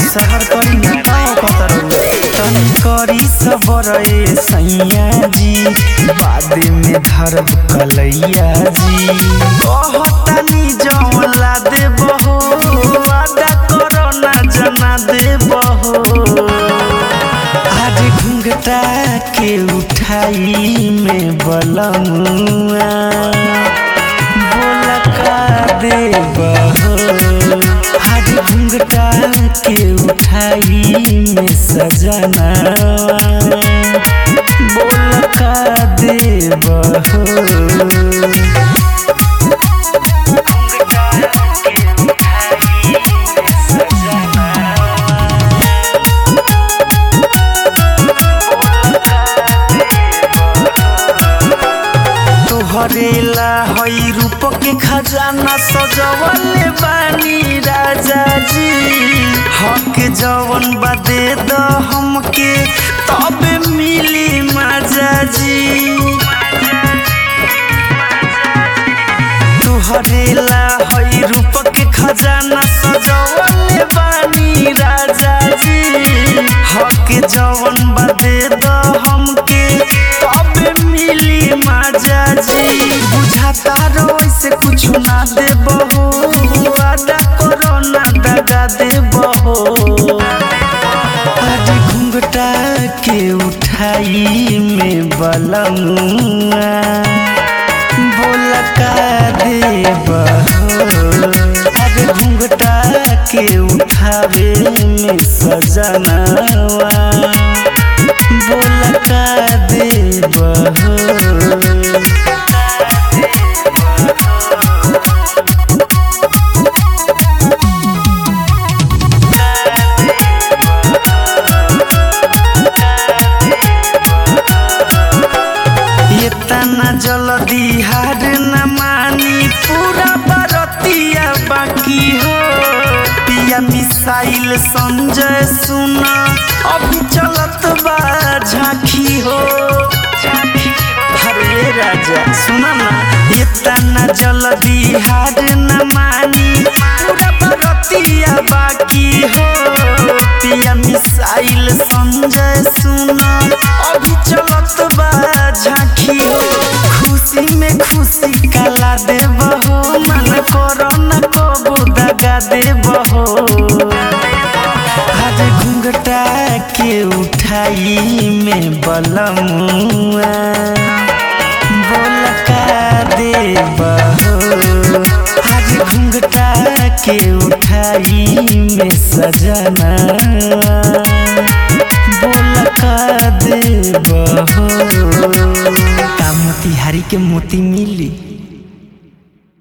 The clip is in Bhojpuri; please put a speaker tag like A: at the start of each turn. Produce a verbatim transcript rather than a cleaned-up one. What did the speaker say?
A: सबर करी ना आओ कतर तनी करी सबर ए सैया जी बाद में धरब कलैया जी कहतानी जौला दे बहो वादा करो ना जना दे बहो आज घुंघटा के उठाई में बलमुआ बोला का दे बहो आज घुंघटा के उठाई में सजना बोला का दे बहो हरेला हई रूप के खजाना सजवले बानी राजा जी हक जवन बदे द हमके तब मिली माजा जी तू हरेला हई रूप के खजाना सजवले बानी राजा जी हक जवन बदे द हमके तब मिली माजा जी बुझाता रो ऐसे कुछ ना दे बहो वादा करो ना दगा दे बहो आज घुंघटा के उठाई में बलमुआ बोला का दे बहो आज घुंघटा के उठावे में सजनावा बोला का दे बहो जल्दी हार न मानी पूरा बरतिया बाकी हो पिया मिसाइल संजय सुना अभी चलत बा झांकी हो हरे राजा सुना ना इतना जल्दी हार न मानी पूरा बरतिया बाकी हो पिया मिसाइल संजय सुना अभी चलत बा झांकी हो खुशी में खुशी काला दे बहो मन करो न कबो दगा दे बहो आज घुंघटा के उठाई में बलमुआ बोला का दे बहो आज घुंघटा के उठाई में सजना बोला का दे बहो मोतिहारी के मोती मिली।